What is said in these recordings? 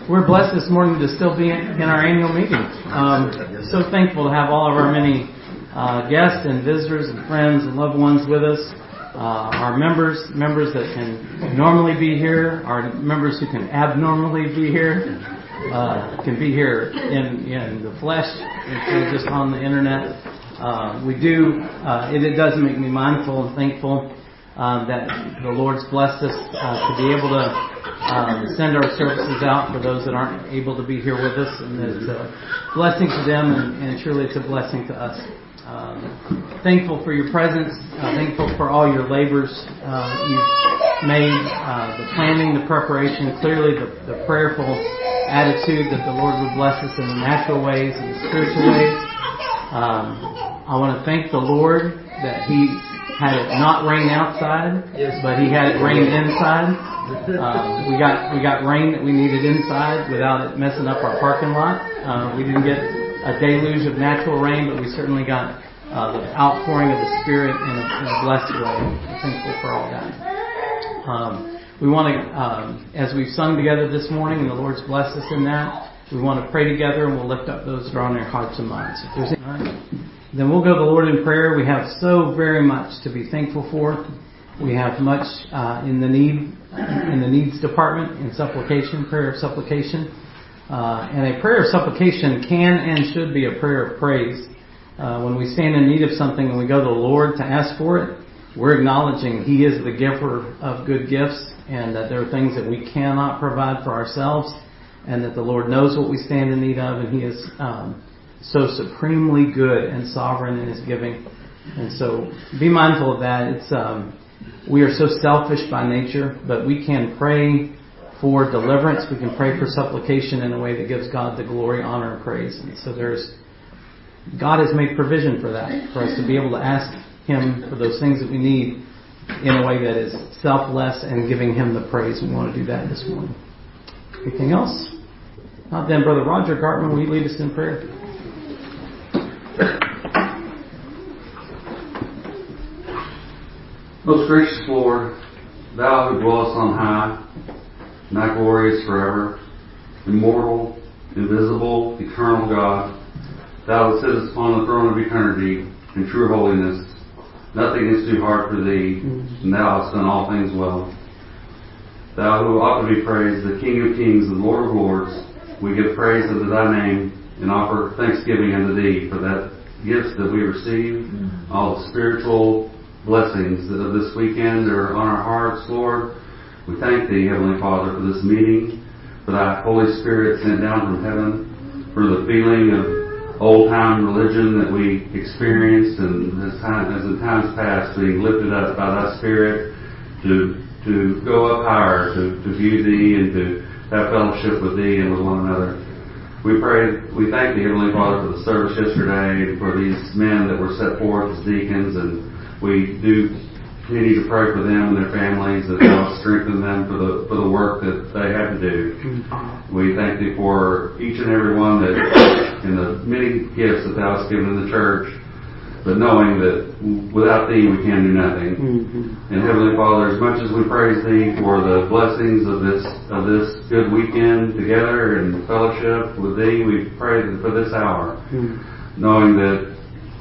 We're blessed this morning to still be in our annual meeting. So thankful to have all of our many guests and visitors and friends and loved ones with us. Our members that can normally be here, our members who can abnormally be here, can be here in the flesh instead of just on the internet. It does make me mindful and thankful that the Lord's blessed us to be able to send our services out for those that aren't able to be here with us, and it's a blessing to them, and surely it's a blessing to us. Thankful for your presence, thankful for all your labors you've made, the planning, the preparation, clearly the prayerful attitude that the Lord would bless us in the natural ways and the spiritual ways. I want to thank the Lord that He had it not rain outside, but He had it rain inside. We got rain that we needed inside without it messing up our parking lot. We didn't get a deluge of natural rain, but we certainly got the outpouring of the Spirit in a blessed way. I'm thankful for all that. We want to, as we've sung together this morning, and the Lord's blessed us in that, we want to pray together, and we'll lift up those that are on their hearts and minds. If there's any, then we'll go to the Lord in prayer. We have so very much to be thankful for. We have much in the needs department in supplication, prayer of supplication. And a prayer of supplication can and should be a prayer of praise. When we stand in need of something and we go to the Lord to ask for it, we're acknowledging He is the giver of good gifts, and that there are things that we cannot provide for ourselves, and that the Lord knows what we stand in need of, and He is so supremely good and sovereign in His giving. And so be mindful of that. We are so selfish by nature, but we can pray for deliverance. We can pray for supplication in a way that gives God the glory, honor, and praise. And so God has made provision for that, for us to be able to ask Him for those things that we need in a way that is selfless and giving Him the praise. We want to do that this morning. Anything else? Not then, Brother Roger Gartman, will you lead us in prayer? Most gracious Lord, Thou who dwellest on high, and Thy glory is forever, immortal, invisible, eternal God, Thou that sittest upon the throne of eternity in true holiness, nothing is too hard for Thee, and Thou hast done all things well. Thou who ought to be praised, the King of kings and Lord of lords, we give praise unto Thy name and offer thanksgiving unto Thee for that gifts that we receive, all the spiritual blessings of this weekend are on our hearts, Lord. We thank Thee, Heavenly Father, for this meeting, for Thy Holy Spirit sent down from heaven, for the feeling of old-time religion that we experienced, and as in times past, being lifted up by Thy Spirit to go up higher, to view Thee and to have fellowship with Thee and with one another. We thank Thee, Heavenly Father, for the service yesterday and for these men that were set forth as deacons, and we do continue to pray for them and their families, that Thou strengthen them for the work that they have to do. We thank Thee for each and every one that in the many gifts that Thou hast given in the church, but knowing that without Thee we can do nothing. And Heavenly Father, as much as we praise Thee for the blessings of this good weekend together and fellowship with Thee, we pray for this hour, knowing that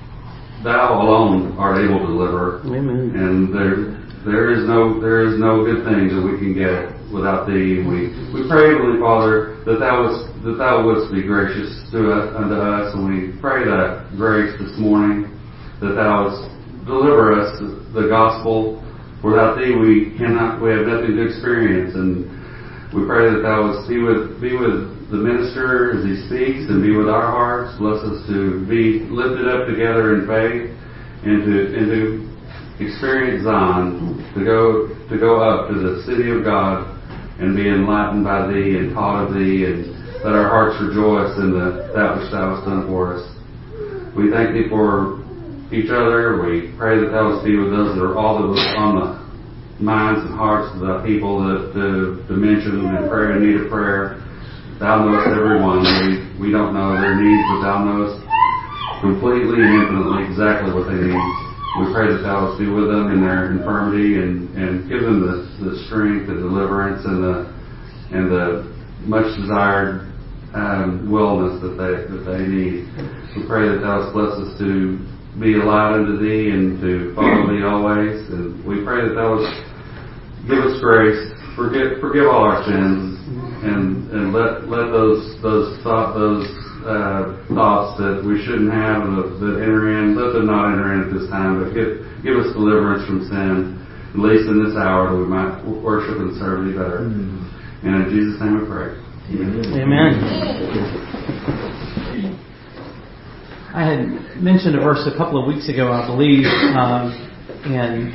Thou alone art able to deliver. Amen. And there is no good thing that we can get without Thee. We pray, Heavenly Father, that Thou wouldst be gracious unto us, and we pray that grace this morning, that Thou wouldst deliver us the gospel. Without Thee, we have nothing to experience, and we pray that Thou wouldst be with the minister as he speaks, and be with our hearts. Bless us to be lifted up together in faith, and to experience Zion, to go up to the city of God and be enlightened by Thee and taught of Thee, and let our hearts rejoice in that which Thou hast done for us. We thank Thee for each other. We pray that Thou wouldst be with those that are all that was on the minds and hearts of the people to mention and pray in need of prayer. Thou knowest everyone. We don't know their needs, but Thou knowest completely and infinitely exactly what they need. We pray that Thou wouldst be with them in their infirmity and give them the strength, the deliverance, and the much desired wellness that they need. We pray that thou bless us to be a light unto thee and to follow thee always. And we pray that thou give us grace, forgive all our sins, and let those thoughts that we shouldn't have that enter in, let them not enter in at this time, but give us deliverance from sin, at least in this hour, that we might worship and serve thee better. And in Jesus' name we pray. Amen. I had mentioned a verse a couple of weeks ago, I believe, and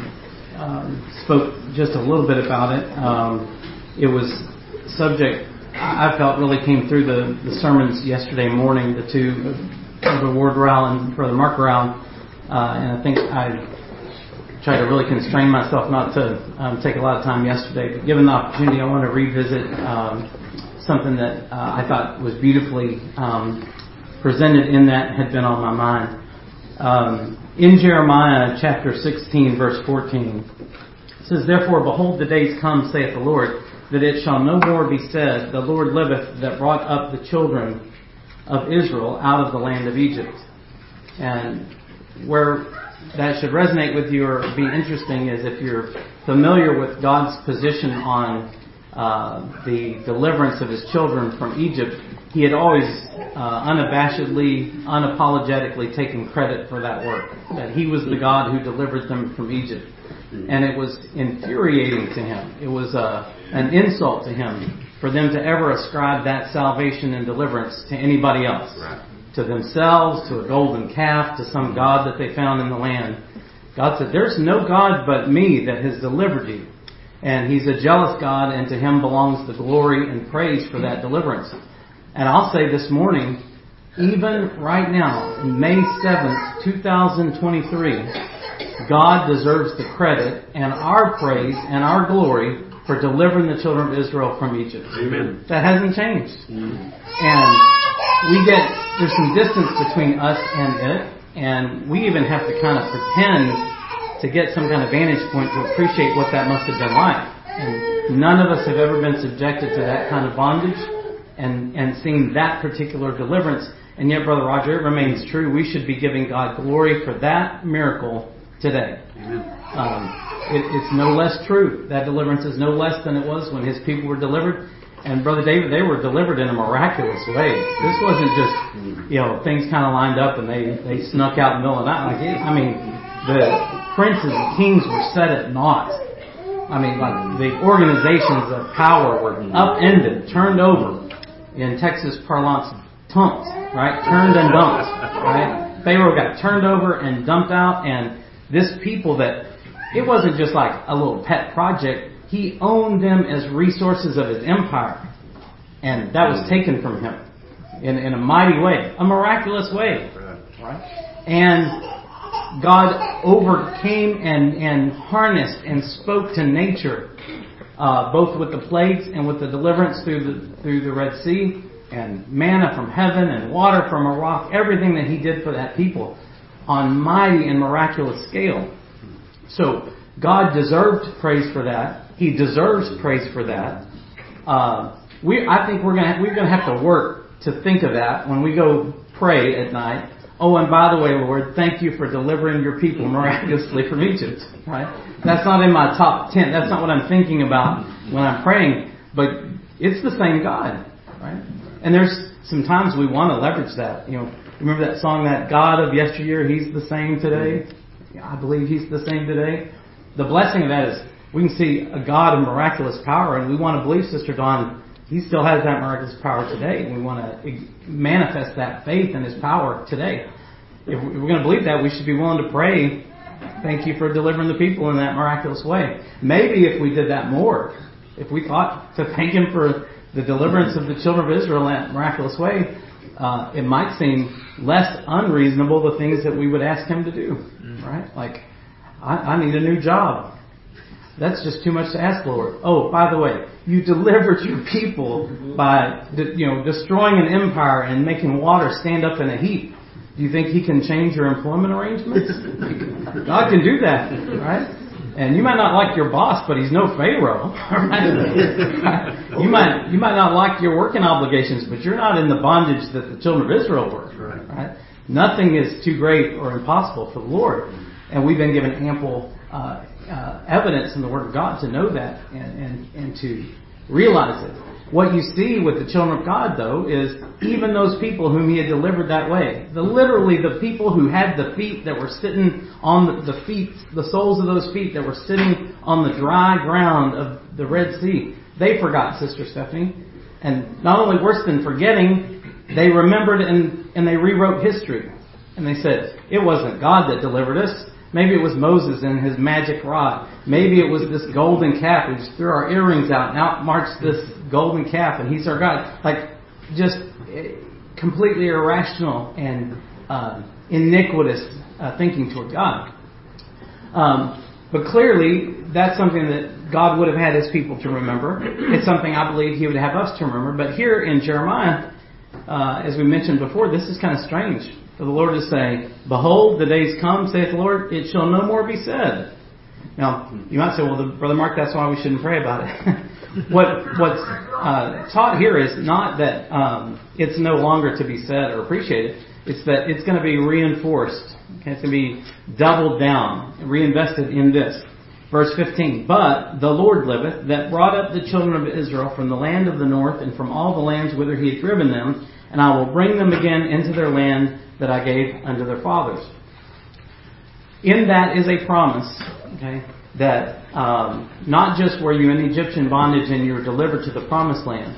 spoke just a little bit about it. It was subject I felt really came through the sermons yesterday morning, the two, Brother Ward Rowell and Brother Mark Rowell, and I think I tried to really constrain myself not to take a lot of time yesterday. But given the opportunity, I want to revisit something that I thought was beautifully presented in that had been on my mind. In Jeremiah chapter 16, verse 14, it says, "Therefore, behold, the days come, saith the Lord, that it shall no more be said, The Lord liveth, that brought up the children of Israel out of the land of Egypt." And where that should resonate with you or be interesting is if you're familiar with God's position on the deliverance of His children from Egypt, He had always unabashedly, unapologetically taken credit for that work. That He was the God who delivered them from Egypt. And it was infuriating to Him. It was an insult to Him for them to ever ascribe that salvation and deliverance to anybody else. Right. To themselves, to a golden calf, to some god that they found in the land. God said, "There's no God but me that has delivered you." And He's a jealous God, and to Him belongs the glory and praise for that deliverance. And I'll say this morning, even right now, May 7th, 2023, God deserves the credit and our praise and our glory for delivering the children of Israel from Egypt. Amen. That hasn't changed. And there's some distance between us and it, and we even have to kind of pretend to get some kind of vantage point to appreciate what that must have been like. And none of us have ever been subjected to that kind of bondage and seen that particular deliverance. And yet, Brother Roger, it remains true. We should be giving God glory for that miracle today. It's no less true. That deliverance is no less than it was when His people were delivered. And Brother David, they were delivered in a miraculous way. This wasn't just, things kind of lined up and they snuck out in the middle of the night. The princes and kings were set at naught. The organizations of power were upended, turned over. In Texas parlance, dumped, right? Turned and dumped, right? Pharaoh got turned over and dumped out, and this people that, it wasn't just like a little pet project. He owned them as resources of his empire. And that was taken from him in a mighty way, a miraculous way. Right? And God overcame and harnessed and spoke to nature, both with the plagues and with the deliverance through the Red Sea, and manna from heaven and water from a rock, everything that He did for that people on mighty and miraculous scale. So God deserved praise for that. He deserves praise for that. I think we're gonna have to work to think of that when we go pray at night. Oh, and by the way, Lord, thank you for delivering your people miraculously from Egypt. Right? That's not in my top 10. That's not what I'm thinking about when I'm praying. But it's the same God, right? And there's some times we want to leverage that. Remember that song, that God of yesteryear, He's the same today? I believe He's the same today. The blessing of that is we can see a God of miraculous power, and we want to believe, Sister Dawn, He still has that miraculous power today, and we want to manifest that faith in His power today. If we're going to believe that, we should be willing to pray, thank you for delivering the people in that miraculous way. Maybe if we did that more, if we thought to thank Him for the deliverance of the children of Israel in that miraculous way, it might seem less unreasonable the things that we would ask Him to do. Right? Like, I need a new job. That's just too much to ask, Lord. Oh, by the way, you delivered your people by, destroying an empire and making water stand up in a heap. Do you think He can change your employment arrangements? God can do that, right? And you might not like your boss, but he's no Pharaoh. Right? You might not like your working obligations, but you're not in the bondage that the children of Israel were. Right? Nothing is too great or impossible for the Lord. And we've been given ample evidence in the Word of God to know that and to realize it. What you see with the children of God, though, is even those people whom He had delivered that way, literally the people who had the feet that were sitting on the feet, the soles of those feet that were sitting on the dry ground of the Red Sea, they forgot, Sister Stephanie. And not only worse than forgetting, they remembered and they rewrote history. And they said, it wasn't God that delivered us. Maybe it was Moses and his magic rod. Maybe it was this golden calf. We just threw our earrings out and out marched this golden calf and he's our God. Like, just completely irrational and iniquitous thinking toward God. But clearly, that's something that God would have had His people to remember. It's something I believe He would have us to remember. But here in Jeremiah, as we mentioned before, this is kind of strange. For the Lord to say, behold, the days come, saith the Lord, it shall no more be said. Now, you might say, well, Brother Mark, that's why we shouldn't pray about it. What's taught here is not that it's no longer to be said or appreciated. It's that it's going to be reinforced. Okay? It's going to be doubled down, reinvested in this. Verse 15, but the Lord liveth, that brought up the children of Israel from the land of the north and from all the lands whither He had driven them, and I will bring them again into their land that I gave unto their fathers. In that is a promise, okay, that not just were you in Egyptian bondage and you were delivered to the promised land.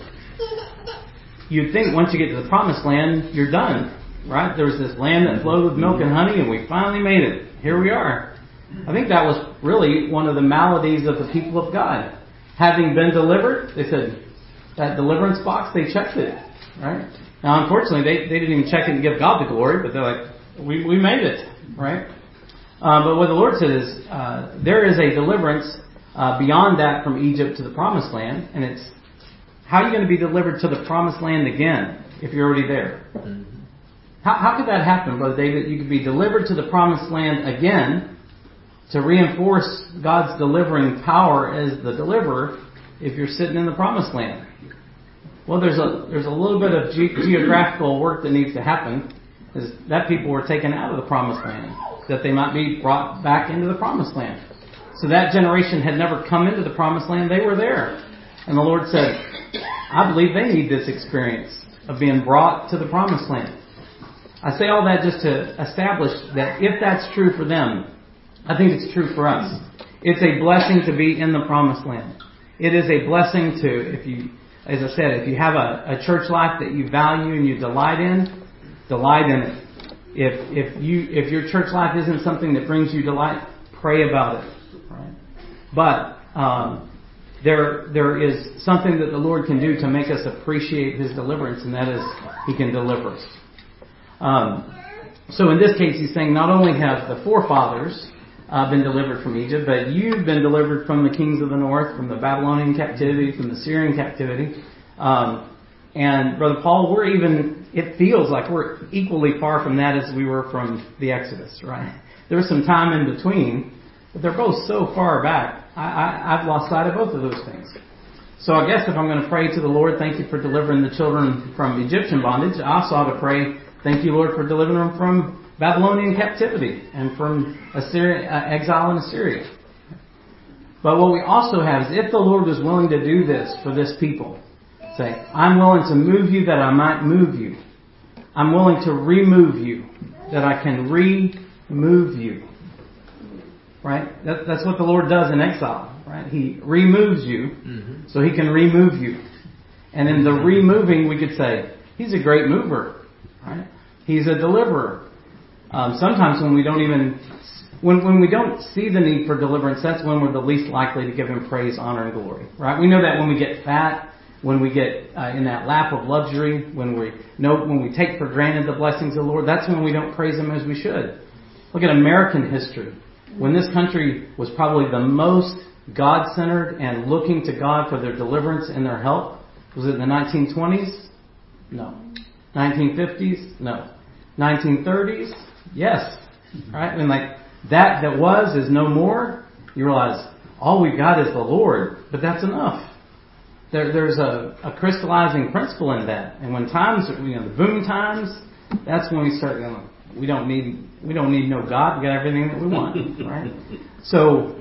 You'd think once you get to the promised land, you're done, right? There was this land that flowed with milk and honey, and we finally made it. Here we are. I think that was really one of the maladies of the people of God. Having been delivered, they said, that deliverance box, they checked it, right? Now, unfortunately, they didn't even check it and give God the glory, but they're like, we made it, right? But what the Lord said is, there is a deliverance beyond that from Egypt to the promised land, and it's, how are you going to be delivered to the promised land again if you're already there? Mm-hmm. How could that happen, Brother David? You could be delivered to the promised land again to reinforce God's delivering power as the deliverer if you're sitting in the promised land. Well, there's a little bit of geographical work that needs to happen, is that people were taken out of the promised land, that they might be brought back into the promised land. So that generation had never come into the promised land. They were there. And the Lord said, I believe they need this experience of being brought to the promised land. I say all that just to establish that if that's true for them, I think it's true for us. It's a blessing to be in the promised land. It is a blessing to, as I said, if you have a church life that you value and you delight in it. If your church life isn't something that brings you delight, pray about it. Right? But there is something that the Lord can do to make us appreciate His deliverance, and that is He can deliver us. So in this case, He's saying not only have the forefathers been delivered from Egypt, but you've been delivered from the kings of the north, from the Babylonian captivity, from the Syrian captivity. And Brother Paul, it feels like we're equally far from that as we were from the Exodus, right? There was some time in between, but they're both so far back. I've lost sight of both of those things. So I guess if I'm going to pray to the Lord, thank you for delivering the children from Egyptian bondage, I also ought to pray, thank you, Lord, for delivering them from Babylonian captivity and from exile in Assyria. But what we also have is, if the Lord was willing to do this for this people, say, I'm willing to move you that I might move you. I'm willing to remove you that I can remove you. Right? That's what the Lord does in exile. Right? He removes you so He can remove you. And in the removing, we could say, He's a great mover. Right? He's a deliverer. Sometimes when we don't see the need for deliverance, that's when we're the least likely to give Him praise, honor, and glory. Right? We know that when we get fat, when we get in that lap of luxury, when we take for granted the blessings of the Lord, that's when we don't praise Him as we should. Look at American history. When this country was probably the most God-centered and looking to God for their deliverance and their help, was it in the 1920s? No. 1950s? No. 1930s? Yes. Right? And that was is no more. you realize all we've got is the Lord, but that's enough. There's a crystallizing principle in that. And when times, the boom times, that's when we start going, we don't need no God. We got everything that we want, right? So,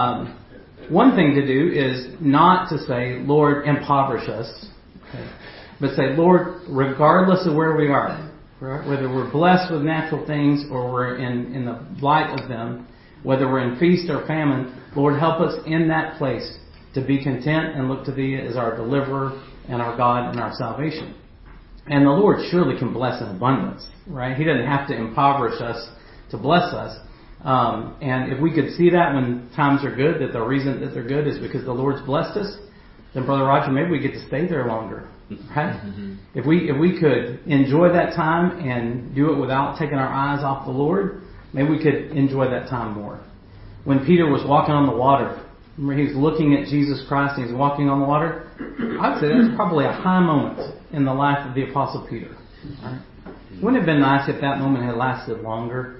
one thing to do is not to say, Lord, impoverish us, okay? But say, Lord, regardless of where we are, right? Whether we're blessed with natural things or we're in the light of them, whether we're in feast or famine, Lord, help us in that place to be content and look to Thee as our deliverer and our God and our salvation. And the Lord surely can bless in abundance, right? He doesn't have to impoverish us to bless us. And if we could see that when times are good, that the reason that they're good is because the Lord's blessed us, then Brother Roger, maybe we get to stay there longer, right? Mm-hmm. If we could enjoy that time and do it without taking our eyes off the Lord, maybe we could enjoy that time more. When Peter was walking on the water, remember he was looking at Jesus Christ and he was walking on the water, I would say that's probably a high moment in the life of the Apostle Peter. Right? Wouldn't it have been nice if that moment had lasted longer?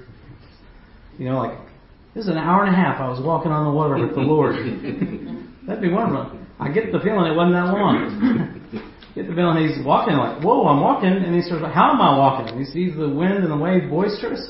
This is an hour and a half I was walking on the water with the Lord. That'd be wonderful. I get the feeling it wasn't that long. Get the feeling he's walking like, whoa, I'm walking. And he starts like, how am I walking? And he sees the wind and the wave boisterous.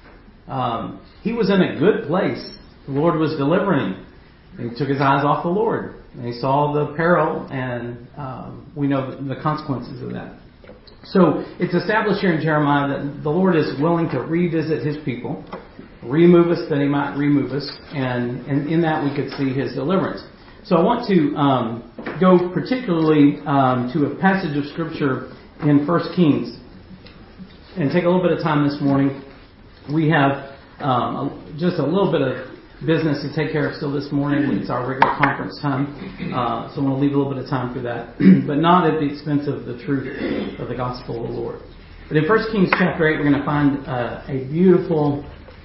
He was in a good place. The Lord was delivering him. And he took his eyes off the Lord. And he saw the peril, and we know the consequences of that. So it's established here in Jeremiah that the Lord is willing to revisit His people, remove us that He might remove us, and in that we could see His deliverance. So I want to go particularly to a passage of Scripture in 1 Kings and take a little bit of time this morning. We have just a little bit of business to take care of still this morning. It's our regular conference time, so I'm going to leave a little bit of time for that, but not at the expense of the truth of the gospel of the Lord. But in 1 Kings chapter 8, we're going to find a beautiful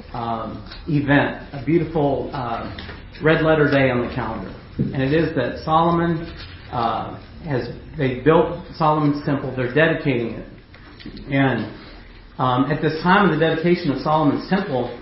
event, a beautiful red letter day on the calendar. And it is that Solomon they built Solomon's temple. They're dedicating it. And at this time of the dedication of Solomon's temple,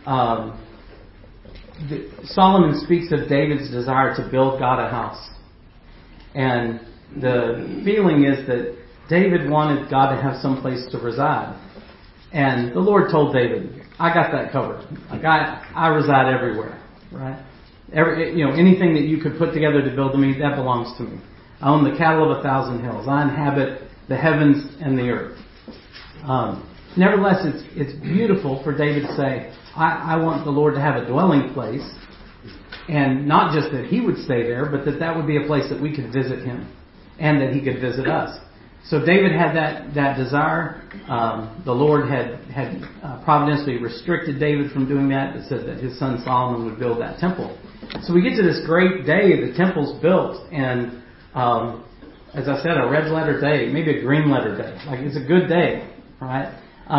Solomon speaks of David's desire to build God a house. And the feeling is that David wanted God to have some place to reside. And the Lord told David, I got that covered. I reside everywhere, right? Anything that you could put together to build to me, that belongs to me. I own the cattle of 1,000 hills. I inhabit the heavens and the earth. Nevertheless, it's beautiful for David to say, I want the Lord to have a dwelling place, and not just that He would stay there, but that would be a place that we could visit Him, and that He could visit us. So David had that desire. The Lord had providentially restricted David from doing that. It said that his son Solomon would build that temple. So we get to this great day, the temple's built, and as I said, a red letter day, maybe a green letter day. Like, it's a good day, right?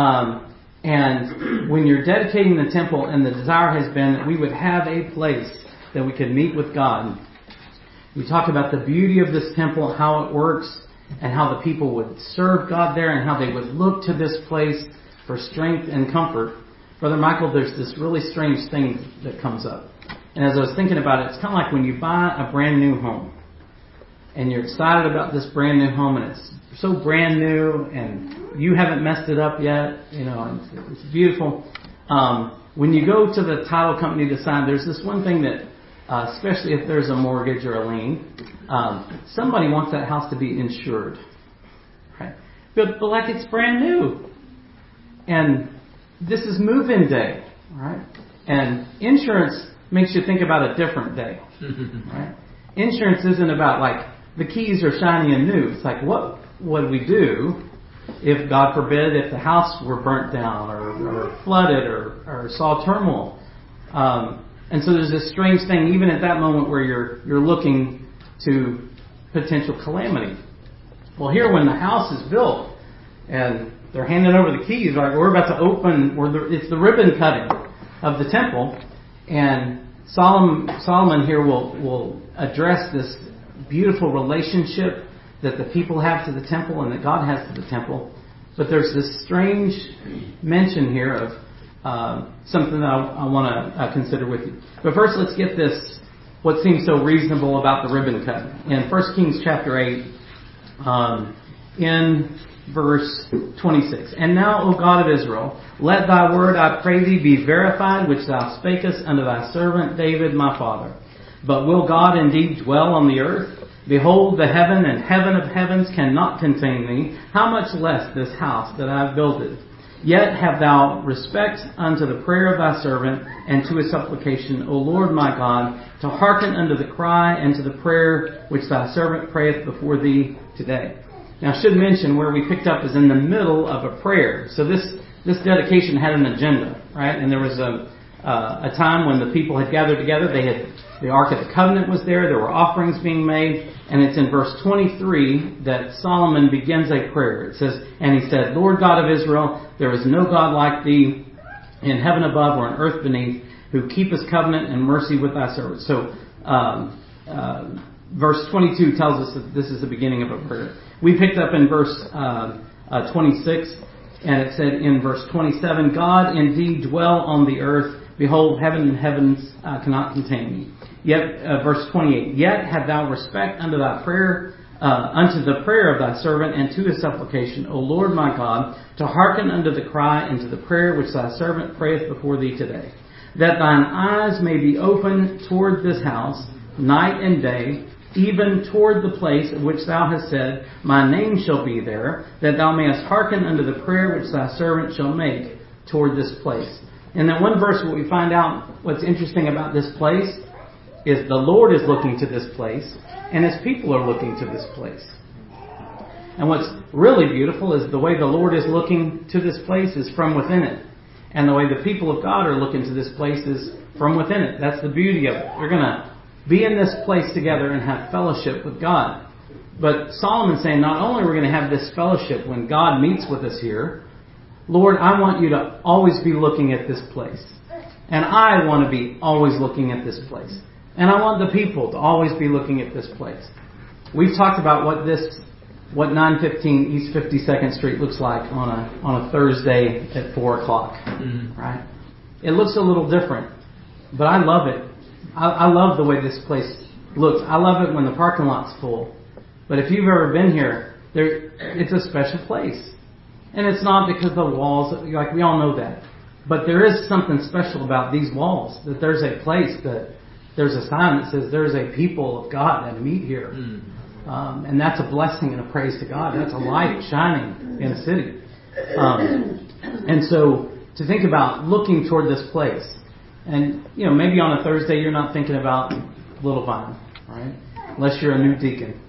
And when you're dedicating the temple, and the desire has been that we would have a place that we could meet with God. We talk about the beauty of this temple, how it works, and how the people would serve God there, and how they would look to this place for strength and comfort. Brother Michael, there's this really strange thing that comes up. And as I was thinking about it, it's kind of like when you buy a brand new home, and you're excited about this brand new home, and it's so brand new, and you haven't messed it up yet, and it's beautiful. When you go to the title company to sign, there's this one thing that, especially if there's a mortgage or a lien, somebody wants that house to be insured, right? But like it's brand new, and this is move-in day, right? And insurance makes you think about a different day, right? Insurance isn't about like the keys are shiny and new. It's like what would we do if, God forbid, if the house were burnt down or flooded or saw turmoil? And so there's this strange thing, even at that moment where you're looking to potential calamity. Well, here when the house is built and they're handing over the keys, like we're about to open, it's the ribbon cutting of the temple, and Solomon here will address this beautiful relationship that the people have to the temple and that God has to the temple. But there's this strange mention here of something that I want to consider with you. But first, let's get this, what seems so reasonable about the ribbon cut. In 1 Kings chapter 8, in verse 26. And now, O God of Israel, let thy word, I pray thee, be verified, which thou spakest unto thy servant David my father. But will God indeed dwell on the earth? Behold, the heaven and heaven of heavens cannot contain thee. How much less this house that I have builded? Yet have thou respect unto the prayer of thy servant, and to his supplication, O Lord my God, to hearken unto the cry and to the prayer which thy servant prayeth before thee today. Now I should mention where we picked up is in the middle of a prayer. So this dedication had an agenda, right? And there was a time when the people had gathered together. The Ark of the Covenant was there. There were offerings being made. And it's in verse 23 that Solomon begins a prayer. It says, and he said, Lord God of Israel, there is no God like thee in heaven above or in earth beneath, who keepeth covenant and mercy with thy servants. So verse 22 tells us that this is the beginning of a prayer. We picked up in verse 26, and it said in verse 27, God indeed dwell on the earth. Behold, heaven and heavens cannot contain me. Yet, verse 28, yet have thou respect unto thy prayer, unto the prayer of thy servant, and to his supplication, O Lord my God, to hearken unto the cry and to the prayer which thy servant prayeth before thee today. That thine eyes may be open toward this house, night and day, even toward the place of which thou hast said, my name shall be there, that thou mayest hearken unto the prayer which thy servant shall make toward this place. In that one verse, what we find out, what's interesting about this place, is the Lord is looking to this place, and His people are looking to this place. And what's really beautiful is the way the Lord is looking to this place is from within it. And the way the people of God are looking to this place is from within it. That's the beauty of it. We're going to be in this place together and have fellowship with God. But Solomon's saying not only are we going to have this fellowship when God meets with us here, Lord, I want you to always be looking at this place. And I want to be always looking at this place. And I want the people to always be looking at this place. We've talked about what 915 East 52nd Street looks like on a Thursday at 4 o'clock. Right? It looks a little different, but I love it. I love the way this place looks. I love it when the parking lot's full. But if you've ever been here, it's a special place. And it's not because the walls, like we all know that. But there is something special about these walls, that there's a place that there's a sign that says there's a people of God that meet here. And that's a blessing and a praise to God. That's a light shining in a city. And so to think about looking toward this place, and maybe on a Thursday you're not thinking about Little Vine, right? Unless you're a new deacon.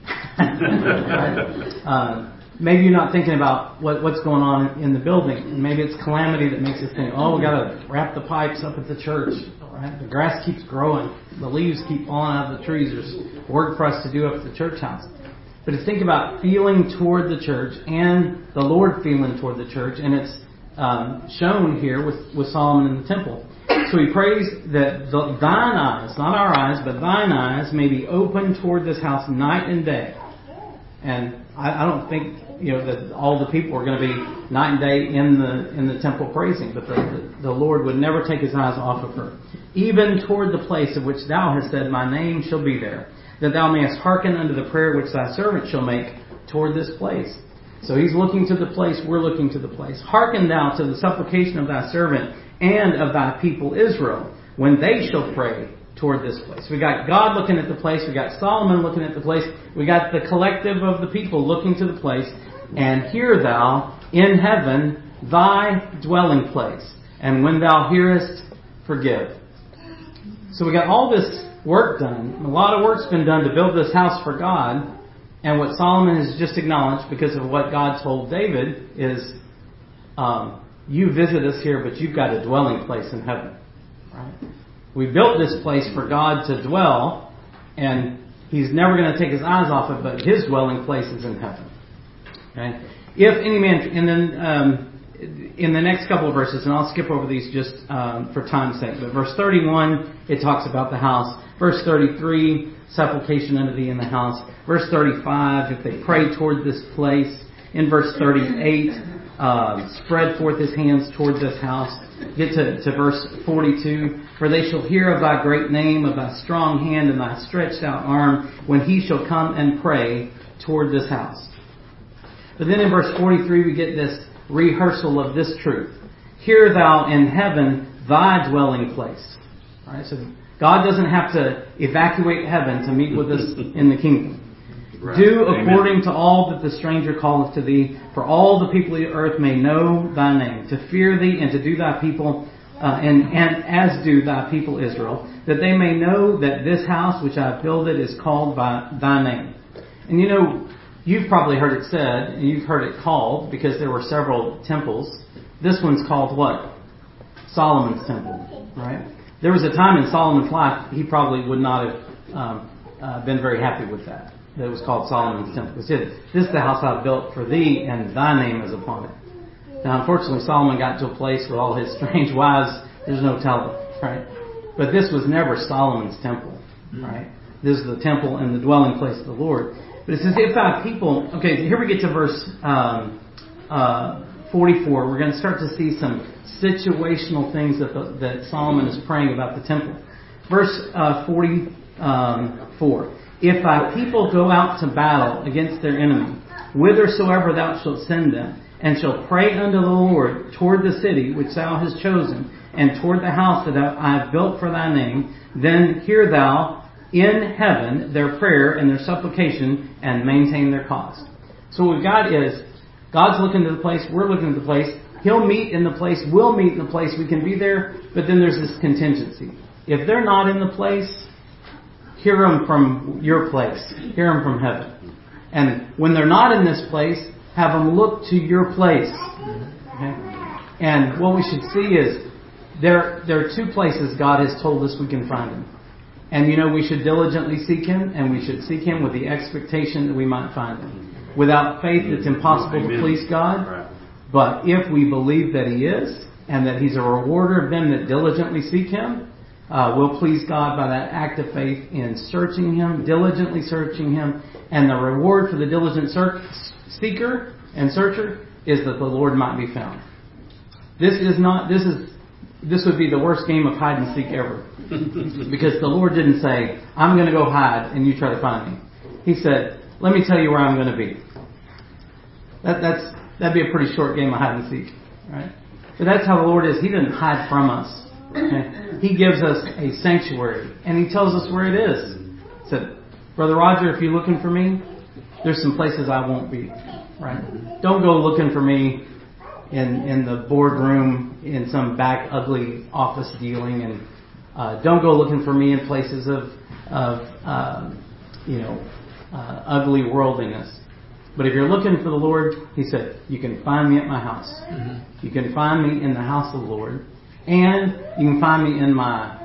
Right? Maybe you're not thinking about what's going on in the building. Maybe it's calamity that makes us think, we got to wrap the pipes up at the church. Right? The grass keeps growing. The leaves keep falling out of the trees. There's work for us to do up at the church house. But to think about feeling toward the church and the Lord feeling toward the church, and it's shown here with Solomon in the temple. So he prays that thine eyes, not our eyes, but thine eyes may be open toward this house night and day. And I don't think that all the people are going to be night and day in the temple praising, but the Lord would never take His eyes off of her. Even toward the place of which thou hast said, my name shall be there, that thou mayest hearken unto the prayer which thy servant shall make toward this place. So He's looking to the place, we're looking to the place. Hearken thou to the supplication of thy servant and of thy people Israel, when they shall pray toward this place. We got God looking at the place. We got Solomon looking at the place. We got the collective of the people looking to the place. And hear thou in heaven thy dwelling place. And when thou hearest, forgive. So we got all this work done. A lot of work's been done to build this house for God. And what Solomon has just acknowledged, because of what God told David, is you visit us here, but you've got a dwelling place in heaven. Right? We built this place for God to dwell, and He's never going to take His eyes off it, but His dwelling place is in heaven. Okay? If any man, and then in the next couple of verses, and I'll skip over these just for time's sake, but verse 31, it talks about the house. Verse 33, supplication unto thee in the house. Verse 35, if they pray toward this place. In verse 38, spread forth his hands toward this house. Get to verse 42. For they shall hear of thy great name, of thy strong hand and thy stretched out arm, when he shall come and pray toward this house. But then in verse 43 we get this rehearsal of this truth. Hear thou in heaven thy dwelling place. All right, so God doesn't have to evacuate heaven to meet with us in the kingdom. Right. Do according to all that the stranger calleth to thee, for all the people of the earth may know thy name, to fear thee and to do thy people, and as do thy people Israel, that they may know that this house which I have builded is called by thy name. And you know, you've probably heard it said, and you've heard it called, because there were several temples. This one's called what? Solomon's temple, right? There was a time in Solomon's life he probably would not have been very happy with that. It was called Solomon's temple. It said, this is the house I've built for thee, and thy name is upon it. Now, unfortunately, Solomon got to a place with all his strange wives, there's no telling, right? But this was never Solomon's temple, right? This is the temple and the dwelling place of the Lord. But it says, if thy people... Okay, here we get to verse 44. We're going to start to see some situational things that Solomon is praying about the temple. Verse 44. If thy people go out to battle against their enemy, whithersoever thou shalt send them, and shall pray unto the Lord toward the city which thou hast chosen, and toward the house that I have built for thy name, then hear thou in heaven their prayer and their supplication, and maintain their cause. So what we've got is, God's looking to the place, we're looking at the place, He'll meet in the place, we'll meet in the place, we can be there, but then there's this contingency. If they're not in the place, hear them from your place. Hear them from heaven. And when they're not in this place, have them look to your place. Okay? And what we should see is there are two places God has told us we can find Him. And you know, we should diligently seek Him, and we should seek Him with the expectation that we might find Him. Without faith, it's impossible to please God. But if we believe that He is, and that He's a rewarder of them that diligently seek Him, we'll please God by that act of faith in searching Him, diligently searching Him. And the reward for the diligent seeker and searcher is that the Lord might be found. This would be the worst game of hide and seek ever. Because the Lord didn't say, I'm going to go hide and you try to find me. He said, let me tell you where I'm going to be. That'd be a pretty short game of hide and seek. Right? But that's how the Lord is. He didn't hide from us. Okay? He gives us a sanctuary. And He tells us where it is. He said, Brother Roger, if you're looking for me, there's some places I won't be. Right? Don't go looking for me in the boardroom in some back ugly office dealing, and don't go looking for me in places of ugly worldliness. But if you're looking for the Lord, He said, you can find me at my house. Mm-hmm. You can find me in the house of the Lord, and you can find me in my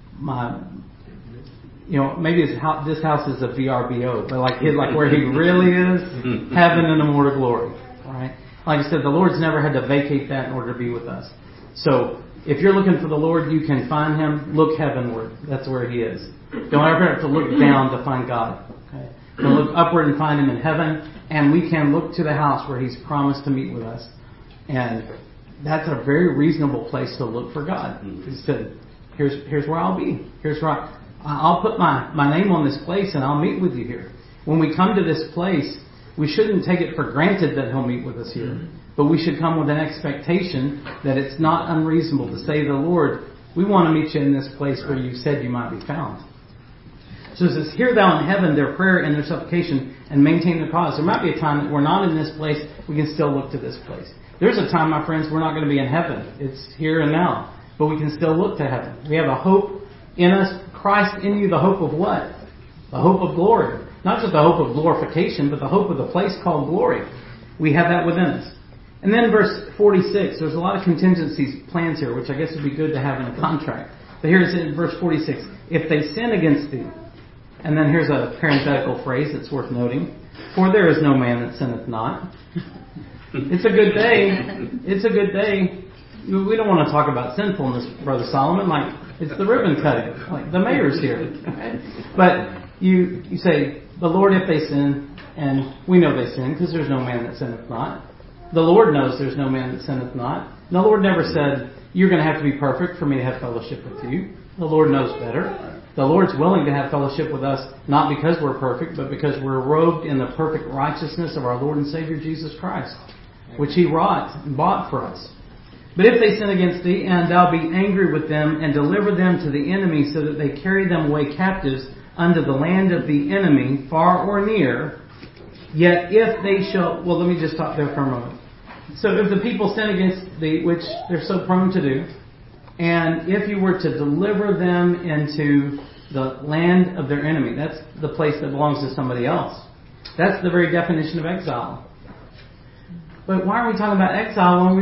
maybe this house is a VRBO, but like where He really is, heaven and immortal glory. Right? Like I said, the Lord's never had to vacate that in order to be with us. So if you're looking for the Lord, you can find Him. Look heavenward. That's where He is. Don't ever have to look down to find God. Okay? We'll look upward and find Him in heaven, and we can look to the house where He's promised to meet with us. And that's a very reasonable place to look for God. He said, here's where I'll be. Here's where I'll put my name on this place, and I'll meet with you here. When we come to this place, we shouldn't take it for granted that He'll meet with us here. But we should come with an expectation that it's not unreasonable to say to the Lord, we want to meet you in this place where you said you might be found. So it says, hear thou in heaven their prayer and their supplication, and maintain their cause. There might be a time that we're not in this place, we can still look to this place. There's a time, my friends, we're not going to be in heaven. It's here and now. But we can still look to heaven. We have a hope in us. Christ in you, the hope of what? The hope of glory. Not just the hope of glorification, but the hope of the place called glory. We have that within us. And then verse 46, there's a lot of contingencies plans here, which I guess would be good to have in a contract. But here's in verse 46, if they sin against thee, and then here's a parenthetical phrase that's worth noting, for there is no man that sinneth not. It's a good day. It's a good day. We don't want to talk about sinfulness, Brother Solomon, like it's the ribbon cutting, like the mayor's here. Okay? But you say, the Lord, if they sin, and we know they sin, because there's no man that sinneth not. The Lord knows there's no man that sinneth not. The Lord never said, you're going to have to be perfect for me to have fellowship with you. The Lord knows better. The Lord's willing to have fellowship with us, not because we're perfect, but because we're robed in the perfect righteousness of our Lord and Savior Jesus Christ, which He wrought and bought for us. But if they sin against thee, and thou be angry with them, and deliver them to the enemy, so that they carry them away captives unto the land of the enemy, far or near, yet if they shall... Well, let me just stop there for a moment. So if the people sin against thee, which they're so prone to do, and if you were to deliver them into the land of their enemy, that's the place that belongs to somebody else. That's the very definition of exile. But why are we talking about exile when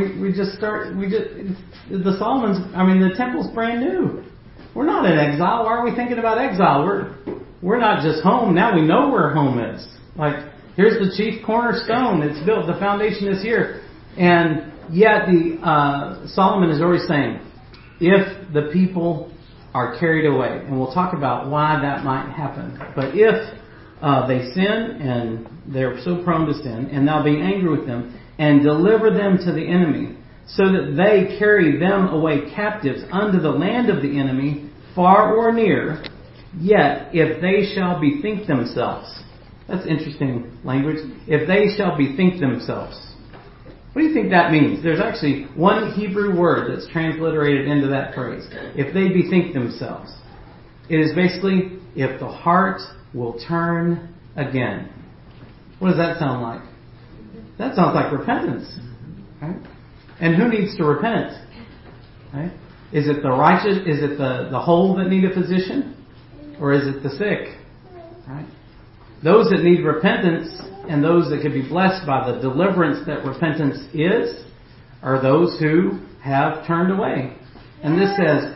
the temple's brand new. We're not in exile. Why are we thinking about exile? We're not just home. Now we know where home is. Like, here's the chief cornerstone. It's built. The foundation is here. And yet Solomon is always saying, if the people are carried away, and we'll talk about why that might happen. But if they sin, and they're so prone to sin, and thou be angry with them, and deliver them to the enemy, so that they carry them away captives unto the land of the enemy, far or near, yet if they shall bethink themselves. That's interesting language. If they shall bethink themselves. What do you think that means? There's actually one Hebrew word that's transliterated into that phrase. If they bethink themselves. It is basically, if the heart will turn again. What does that sound like? That sounds like repentance. Right? And who needs to repent? Right? Is it the righteous? Is it the whole that need a physician? Or is it the sick? Right? Those that need repentance and those that can be blessed by the deliverance that repentance is are those who have turned away. And this says,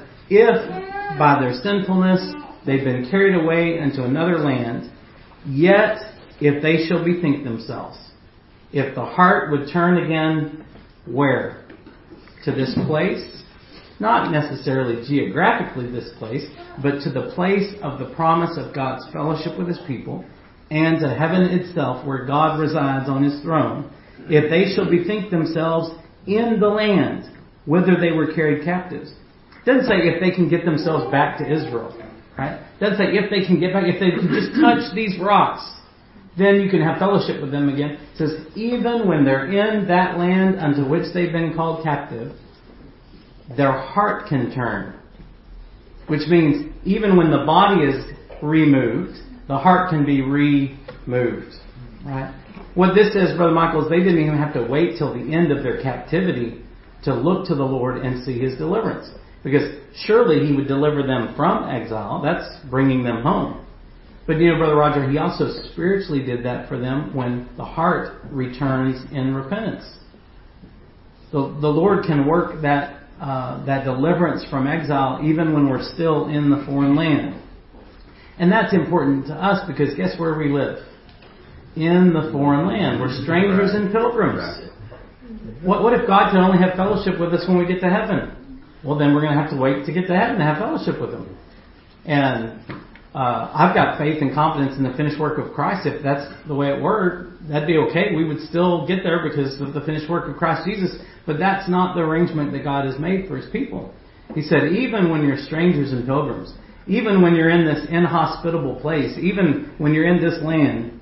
if by their sinfulness they've been carried away into another land, yet if they shall bethink themselves. If the heart would turn again, where? To this place? Not necessarily geographically this place, but to the place of the promise of God's fellowship with His people, and to heaven itself where God resides on His throne. If they shall bethink themselves in the land whither they were carried captives. It doesn't say if they can get themselves back to Israel. Right? It doesn't say if they can get back, if they can just touch these rocks, then you can have fellowship with them again. It says, even when they're in that land unto which they've been called captive, their heart can turn. Which means, even when the body is removed, the heart can be removed. Right? What this says, Brother Michael, is they didn't even have to wait till the end of their captivity to look to the Lord and see His deliverance. Because surely He would deliver them from exile. That's bringing them home. But Brother Roger, He also spiritually did that for them when the heart returns in repentance. The Lord can work that deliverance from exile even when we're still in the foreign land. And that's important to us because guess where we live? In the foreign land. We're strangers and pilgrims. What if God can only have fellowship with us when we get to heaven? Well, then we're going to have to wait to get to heaven to have fellowship with Him. And I've got faith and confidence in the finished work of Christ. If that's the way it worked, that'd be okay. We would still get there because of the finished work of Christ Jesus. But that's not the arrangement that God has made for His people. He said, even when you're strangers and pilgrims, even when you're in this inhospitable place, even when you're in this land,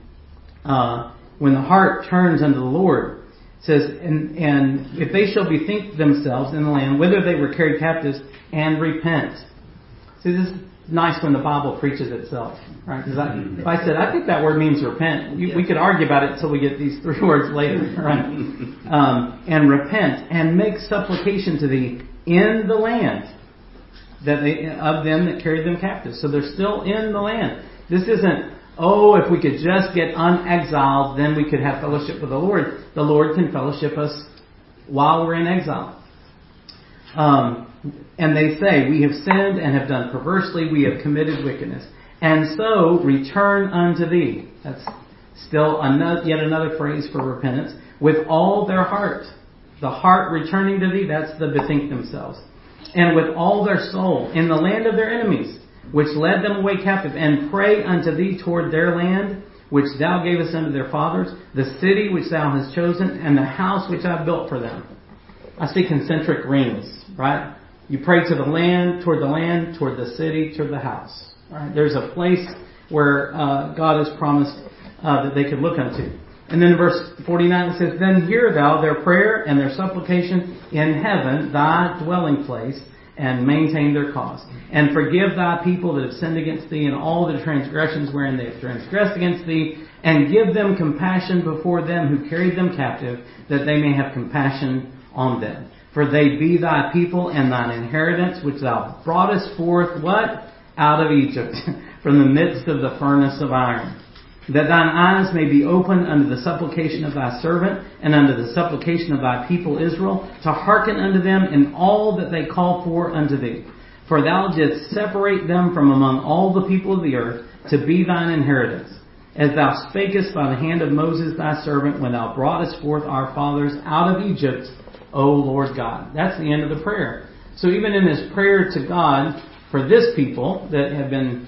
when the heart turns unto the Lord, it says, and if they shall bethink themselves in the land, whither they were carried captives, and repent. See, this is nice when the Bible preaches itself, right? Because if I said, I think that word means repent, we could argue about it until we get these three words later, right? And repent, and make supplication to thee in the land of them that carried them captive. So they're still in the land. This isn't, if we could just get unexiled, then we could have fellowship with the Lord. The Lord can fellowship us while we're in exile. And they say, we have sinned and have done perversely, we have committed wickedness. And so return unto thee. That's still yet another phrase for repentance. With all their heart. The heart returning to thee, that's the bethink themselves. And with all their soul, in the land of their enemies, which led them away captive, and pray unto thee toward their land, which thou gavest unto their fathers, the city which thou hast chosen, and the house which I built for them. I see concentric rings, right? You pray to the land, toward the city, toward the house. Right? There's a place where God has promised that they could look unto. And then in verse 49 it says, Then hear thou their prayer and their supplication in heaven, thy dwelling place, and maintain their cause. And forgive thy people that have sinned against thee, and all the transgressions wherein they have transgressed against thee, and give them compassion before them who carried them captive, that they may have compassion on them. For they be thy people and thine inheritance, which thou broughtest forth, what? Out of Egypt, from the midst of the furnace of iron. That thine eyes may be opened unto the supplication of thy servant, and unto the supplication of thy people Israel, to hearken unto them in all that they call for unto thee. For thou didst separate them from among all the people of the earth, to be thine inheritance, as thou spakest by the hand of Moses thy servant, when thou broughtest forth our fathers out of Egypt, O Lord God. That's the end of the prayer. So even in this prayer to God for this people that have been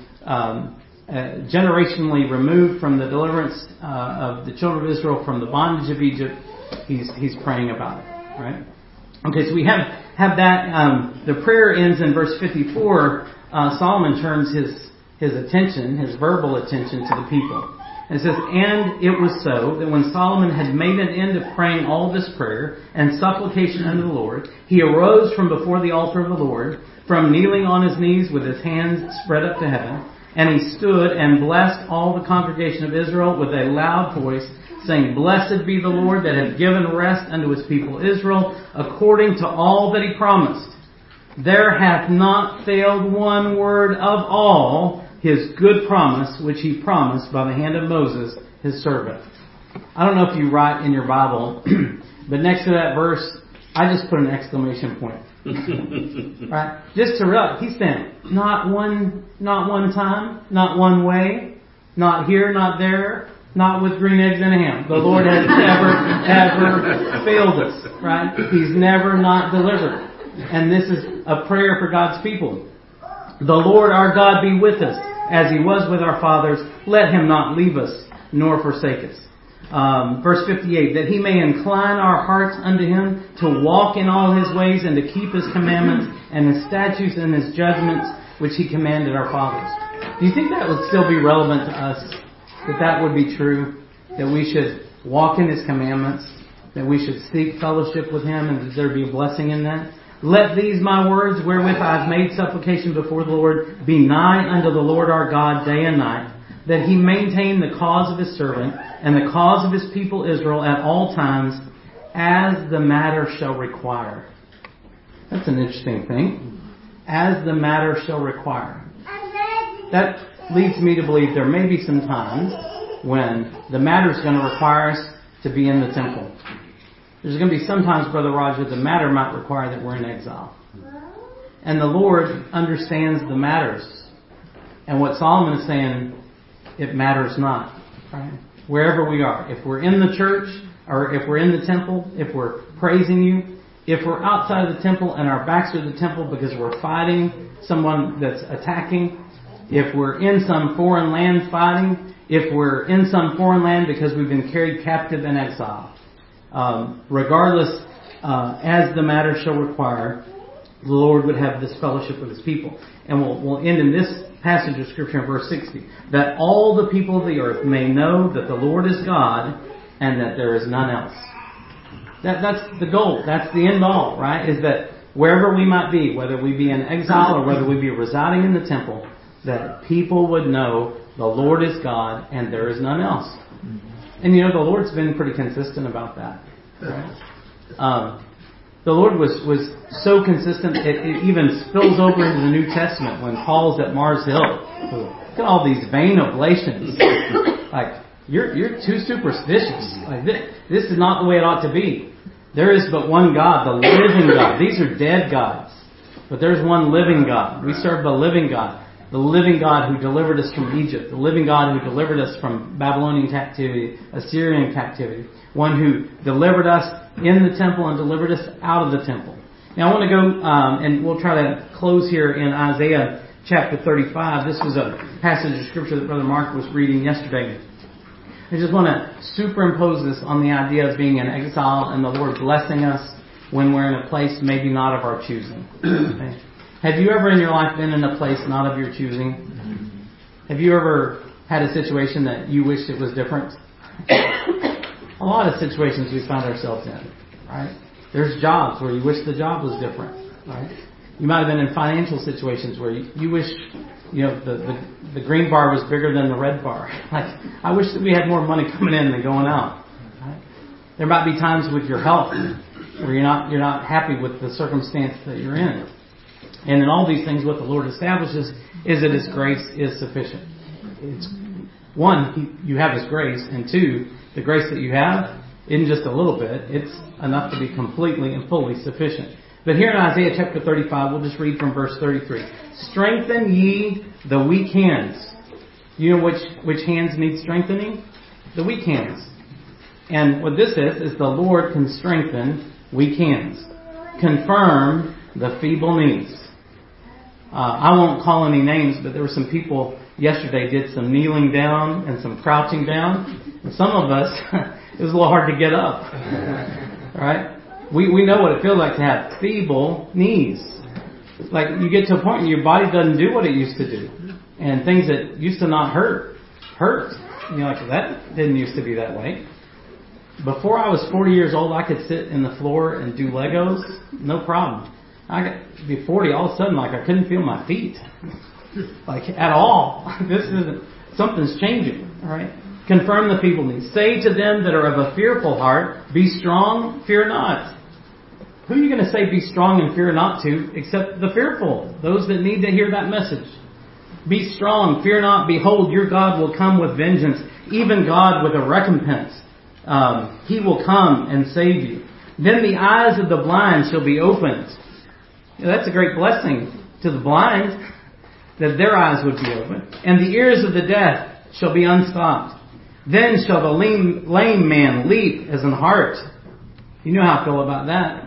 generationally removed from the deliverance of the children of Israel from the bondage of Egypt, he's praying about it, right? Okay, so we have that. The prayer ends in verse 54. Solomon turns his attention, his verbal attention, to the people. And it says, And it was so that when Solomon had made an end of praying all this prayer and supplication unto the Lord, he arose from before the altar of the Lord, from kneeling on his knees with his hands spread up to heaven, and he stood and blessed all the congregation of Israel with a loud voice, saying, Blessed be the Lord that hath given rest unto his people Israel, according to all that he promised. There hath not failed one word of all his good promise, which he promised by the hand of Moses, his servant. I don't know if you write in your Bible, but next to that verse, I just put an exclamation point. Right? Just to realize, he spent not one time, not one way, not here, not there, not with green eggs and a ham. The Lord has ever failed us. Right? He's never not delivered. And this is a prayer for God's people. The Lord our God be with us, as he was with our fathers. Let him not leave us, nor forsake us. Verse 58, that he may incline our hearts unto him, to walk in all his ways, and to keep his commandments, and his statutes and his judgments, which he commanded our fathers. Do you think that would still be relevant to us? That would be true? That we should walk in his commandments? That we should seek fellowship with him, and that there be a blessing in that? Let these my words, wherewith I have made supplication before the Lord, be nigh unto the Lord our God day and night, that he maintain the cause of his servant and the cause of his people Israel at all times, as the matter shall require. That's an interesting thing. As the matter shall require. That leads me to believe there may be some times when the matter is going to require us to be in the temple. There's going to be sometimes, Brother Roger, the matter might require that we're in exile. And the Lord understands the matters. And what Solomon is saying, it matters not. Right? Wherever we are. If we're in the church, or if we're in the temple, if we're praising you, if we're outside of the temple and our backs are to the temple because we're fighting someone that's attacking, if we're in some foreign land fighting, if we're in some foreign land because we've been carried captive in exile, regardless, as the matter shall require, the Lord would have this fellowship with his people. And we'll end in this passage of Scripture in verse 60. That all the people of the earth may know that the Lord is God and that there is none else. That's the goal. That's the end all, right? Is that wherever we might be, whether we be in exile or whether we be residing in the temple, that people would know the Lord is God and there is none else. And you know, the Lord's been pretty consistent about that. Right? The Lord was so consistent, it even spills over into the New Testament when Paul's at Mars Hill. Look at all these vain oblations. Like, you're too superstitious. Like, this is not the way it ought to be. There is but one God, the living God. These are dead gods. But there's one living God. We serve the living God. The living God who delivered us from Egypt. The living God who delivered us from Babylonian captivity, Assyrian captivity. One who delivered us in the temple and delivered us out of the temple. Now I want to go, and we'll try to close here in Isaiah chapter 35. This was a passage of Scripture that Brother Mark was reading yesterday. I just want to superimpose this on the idea of being in exile and the Lord blessing us when we're in a place maybe not of our choosing. Okay? Have you ever in your life been in a place not of your choosing? Have you ever had a situation that you wished it was different? A lot of situations we find ourselves in, right? There's jobs where you wish the job was different, right? You might have been in financial situations where you wish, the green bar was bigger than the red bar. Like, I wish that we had more money coming in than going out. Right? There might be times with your health where you're not happy with the circumstance that you're in. And in all these things, what the Lord establishes is that His grace is sufficient. It's one, you have His grace, and two, the grace that you have isn't just a little bit, it's enough to be completely and fully sufficient. But here in Isaiah chapter 35, we'll just read from verse 33. Strengthen ye the weak hands. You know which hands need strengthening? The weak hands. And what this is the Lord can strengthen weak hands. Confirm the feeble knees. I won't call any names, but there were some people yesterday did some kneeling down and some crouching down. And some of us, it was a little hard to get up. Right? We know what it feels like to have feeble knees. Like you get to a point where your body doesn't do what it used to do. And things that used to not hurt. You're like, that didn't used to be that way. Before I was 40 years old, I could sit in the floor and do Legos. No problem. I got to be 40, all of a sudden, like I couldn't feel my feet. Like at all. Something's changing. All right. Confirm the feeble knees. Say to them that are of a fearful heart, be strong, fear not. Who are you going to say be strong and fear not to except the fearful? Those that need to hear that message. Be strong, fear not. Behold, your God will come with vengeance, even God with a recompense. He will come and save you. Then the eyes of the blind shall be opened. That's a great blessing to the blind, that their eyes would be opened. And the ears of the deaf shall be unstopped. Then shall the lame man leap as an hart. You know how I feel about that.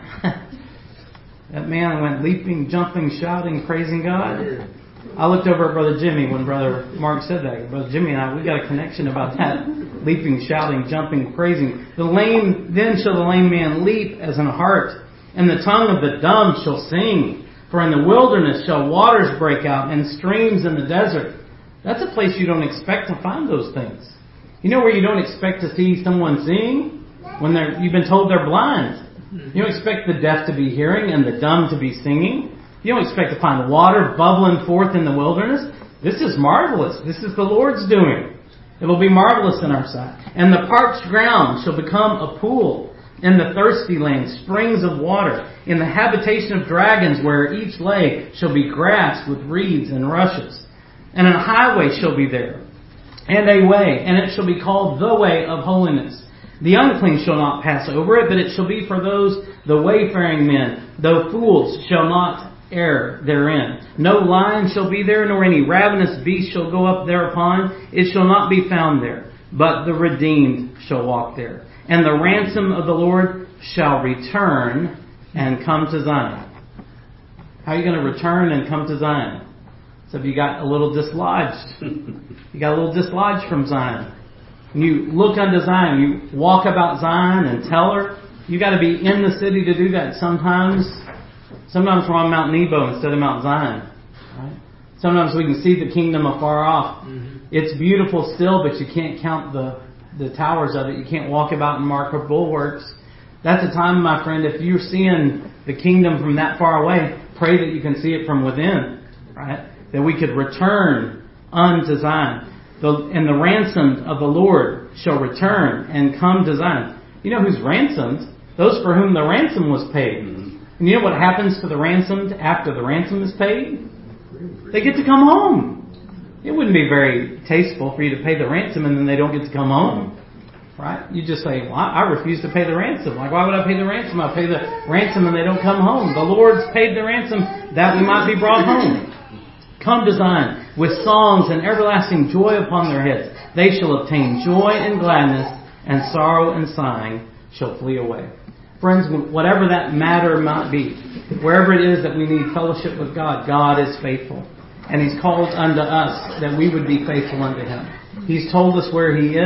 That man went leaping, jumping, shouting, praising God. I looked over at Brother Jimmy when Brother Mark said that. Brother Jimmy and I, we got a connection about that. Leaping, shouting, jumping, praising. Then shall the lame man leap as an hart, and the tongue of the dumb shall sing. For in the wilderness shall waters break out, and streams in the desert. That's a place you don't expect to find those things. You know where you don't expect to see someone singing? When you've been told they're blind. You don't expect the deaf to be hearing and the dumb to be singing. You don't expect to find water bubbling forth in the wilderness. This is marvelous. This is the Lord's doing. It will be marvelous in our sight. And the parched ground shall become a pool. In the thirsty land, springs of water. In the habitation of dragons, where each lay, shall be grass with reeds and rushes. And a highway shall be there, and a way, and it shall be called the way of holiness. The unclean shall not pass over it, but it shall be for those, the wayfaring men. Though fools shall not err therein. No lion shall be there, nor any ravenous beast shall go up thereupon. It shall not be found there, but the redeemed shall walk there. And the ransom of the Lord shall return and come to Zion. How are you going to return and come to Zion? So if you got a little dislodged. You got a little dislodged from Zion. When you look unto Zion, you walk about Zion and tell her. You got to be in the city to do that. Sometimes we're on Mount Nebo instead of Mount Zion. Right? Sometimes we can see the kingdom afar off. Mm-hmm. It's beautiful still, but you can't count the towers of it. You can't walk about and mark her bulwarks. That's a time, my friend, if you're seeing the kingdom from that far away, pray that you can see it from within. Right? That we could return unto Zion. And the ransomed of the Lord shall return and come to Zion. You know who's ransomed? Those for whom the ransom was paid. And you know what happens to the ransomed after the ransom is paid? They get to come home. It wouldn't be very tasteful for you to pay the ransom and then they don't get to come home. Right? You just say, well, I refuse to pay the ransom. Like, why would I pay the ransom? I pay the ransom and they don't come home. The Lord's paid the ransom that we might be brought home. Come to Zion with songs and everlasting joy upon their heads. They shall obtain joy and gladness, and sorrow and sighing shall flee away. Friends, whatever that matter might be, wherever it is that we need fellowship with God, God is faithful. And He's called unto us that we would be faithful unto Him. He's told us where He is.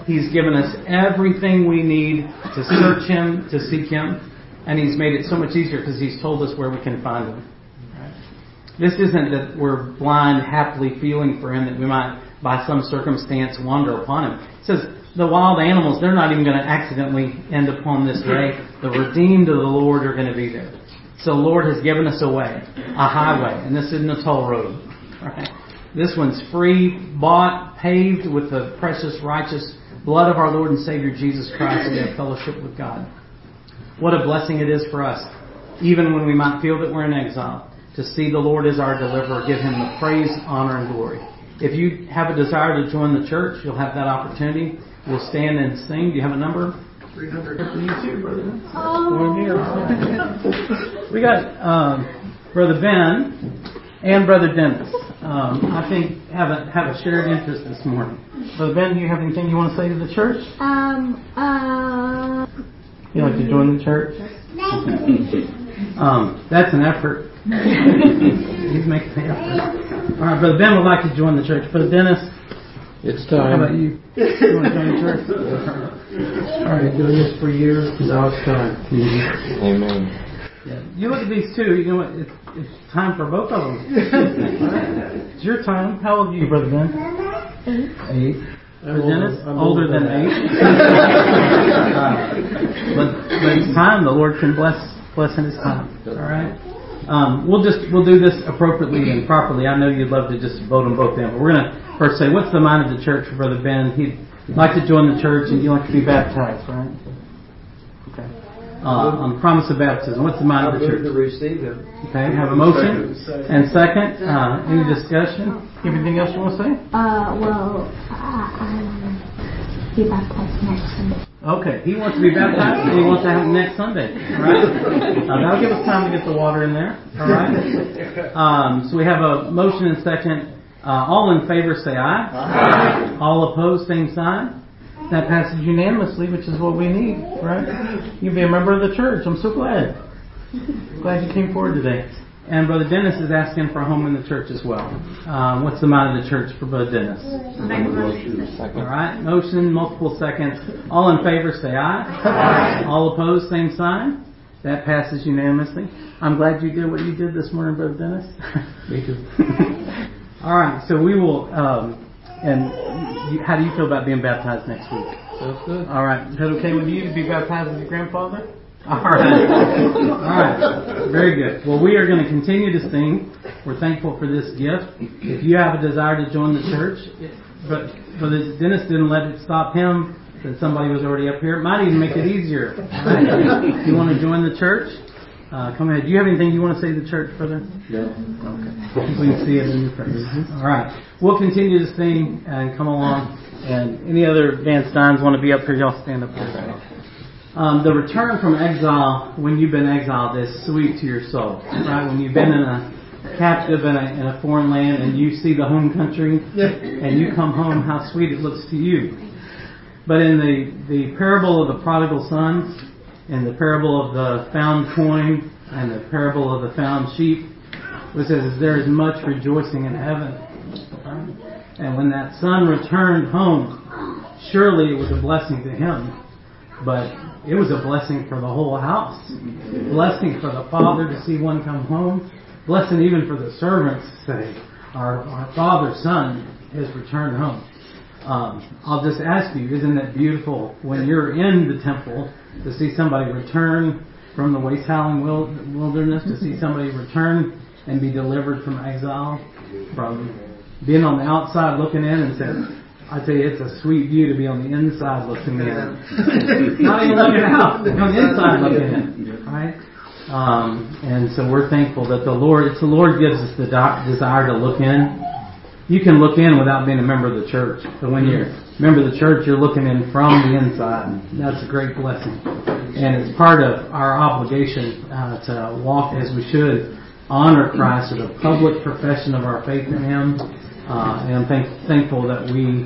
He's given us everything we need to search Him, to seek Him, and He's made it so much easier because He's told us where we can find Him. Right? This isn't that we're blind, happily feeling for Him, that we might, by some circumstance, wander upon Him. It says the wild animals, they're not even going to accidentally end upon this way. The redeemed of the Lord are going to be there. So the Lord has given us a way, a highway, and this isn't a toll road. Right? This one's free, bought, paved with the precious, righteous blood of our Lord and Savior Jesus Christ, and we have fellowship with God. What a blessing it is for us, even when we might feel that we're in exile, to see the Lord as our deliverer, give Him the praise, honor, and glory. If you have a desire to join the church, you'll have that opportunity. We'll stand and sing. Do you have a number? 300. You too, brother. One here. We got Brother Ben and Brother Dennis. I think have a shared interest this morning. Brother Ben, do you have anything you want to say to the church? You like to join the church? That's an effort. He's making the effort. All right, Brother Ben would like to join the church. Brother Dennis, it's time. How about you? You want to join the church? All right, doing this for years. Now it's time. Amen. Yeah. You look at these two. You know what? It's time for both of them. Right? It's your time. How old are you, Brother Ben? 8. Brother Dennis? Older than 8. But it's time. The Lord can bless in His time. All right. We'll do this appropriately and properly. I know you'd love to just vote them both in, but we're going to first say, what's the mind of the church for Brother Ben? He'd like to join the church and you'd like to be baptized, right? Okay. On promise of baptism, what's the mind of the church? To receive Him. Okay, have a motion and second. Any discussion? Anything else you want to say? I'll be baptized next Sunday. Okay, he wants to be baptized and he wants to have it next Sunday. All right? That'll give us time to get the water in there. All right? So we have a motion and second. All in favor say aye. Aye. All opposed, same sign. That passes unanimously, which is what we need, right? You'll be a member of the church. I'm so glad. Glad you came forward today. And Brother Dennis is asking for a home in the church as well. What's the mind of the church for Brother Dennis? All right. Motion, multiple seconds. All in favor say aye. Aye. All opposed, same sign. That passes unanimously. I'm glad you did what you did this morning, Brother Dennis. Me too. All right. So we will... how do you feel about being baptized next week? Sounds good. All right. Is that okay with you to be baptized as your grandfather? All right. All right. Very good. Well, we are going to continue to sing. We're thankful for this gift. If you have a desire to join the church, but Dennis didn't let it stop him, that somebody was already up here. It might even make it easier. Right? If you want to join the church, come ahead. Do you have anything you want to say to the church, brother? No. Okay. We can see it in your face. All right. We'll continue to sing and come along. And any other Van Steins want to be up here, y'all stand up here. The return from exile, when you've been exiled, is sweet to your soul. Right? When you've been in a captive in a foreign land and you see the home country and you come home, how sweet it looks to you. But in the parable of the prodigal sons, and the parable of the found coin, and the parable of the found sheep, it says there is much rejoicing in heaven. And when that son returned home, surely it was a blessing to him, but it was a blessing for the whole house. Blessing for the father to see one come home. Blessing even for the servants to say, our father's son has returned home. I'll just ask you, isn't that beautiful when you're in the temple to see somebody return from the waste-howling wilderness, to see somebody return and be delivered from exile, from being on the outside looking in and saying, I tell you, it's a sweet view to be on the inside looking in. Not even looking out, on the inside looking in. Right? And so we're thankful that the Lord gives us the desire to look in. You can look in without being a member of the church. But when you're a member of the church, you're looking in from the inside. That's a great blessing. And it's part of our obligation to walk as we should, honor Christ with a public profession of our faith in Him. And I'm thankful that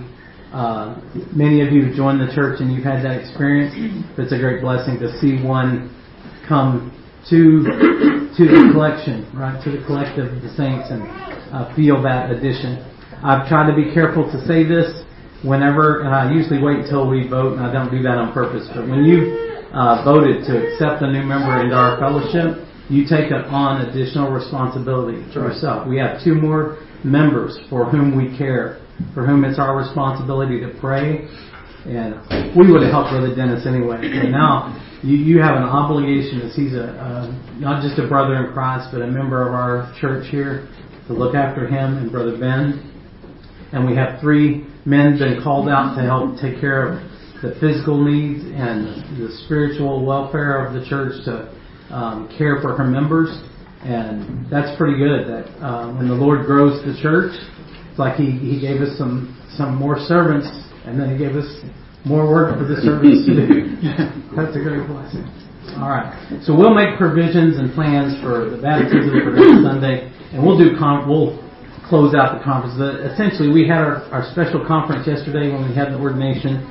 many of you have joined the church and you've had that experience. It's a great blessing to see one come to the collection, right, to the collective of the saints and feel that addition. I've tried to be careful to say this. whenever, and I usually wait until we vote, and I don't do that on purpose, but when you voted to accept a new member into our fellowship, you take on additional responsibility to yourself. We have 2 more members for whom we care, for whom it's our responsibility to pray, and we would have helped Brother Dennis anyway. But now you have an obligation, as he's not just a brother in Christ, but a member of our church here, to look after him and Brother Ben. And we have 3 men been called out to help take care of the physical needs and the spiritual welfare of the church, to care for her members. And that's pretty good, that when the Lord grows the church, it's like He gave us some more servants, and then He gave us more work for the servants to do. That's a great blessing. All right. So we'll make provisions and plans for the baptism for next Sunday, and we'll close out the conference. Essentially, we had our special conference yesterday when we had the ordination.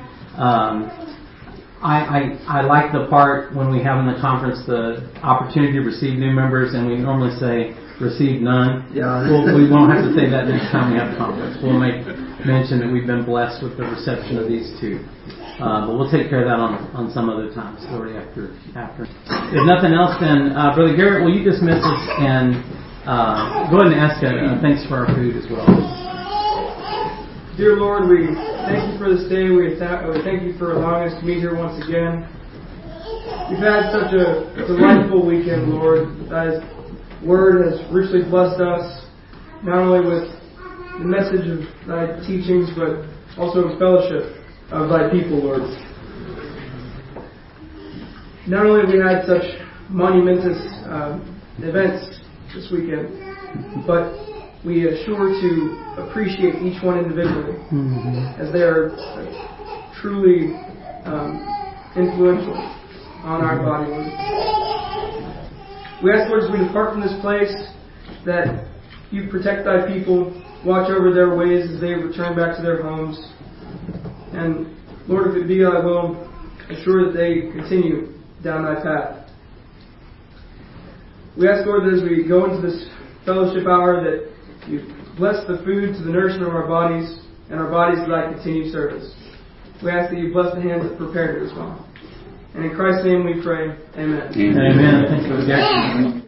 I like the part when we have in the conference the opportunity to receive new members, and we normally say receive none. Yeah. We won't have to say that next time we have the conference. We'll make mention that we've been blessed with the reception of these 2. But we'll take care of that on some other time, story after. If nothing else, then Brother Garrett, will you dismiss us and go ahead and ask thanks for our food as well. Dear Lord, we thank you for this day. We thank you for allowing us to meet here once again. We've had such a delightful weekend, Lord. Thy word has richly blessed us, not only with the message of thy teachings, but also in fellowship of thy people, Lord. Not only have we had such monumentous events this weekend, but we are sure to appreciate each one individually, as they are truly influential on our body. We ask, Lord, as we depart from this place, that you protect thy people, watch over their ways as they return back to their homes. And Lord, if it be thy will, ensure that they continue down thy path. We ask, Lord, that as we go into this fellowship hour, that you bless the food to the nourishment of our bodies, and our bodies to thy continued service. We ask that you bless the hands that prepared it as well. And in Christ's name we pray. Amen. Amen. Thank you.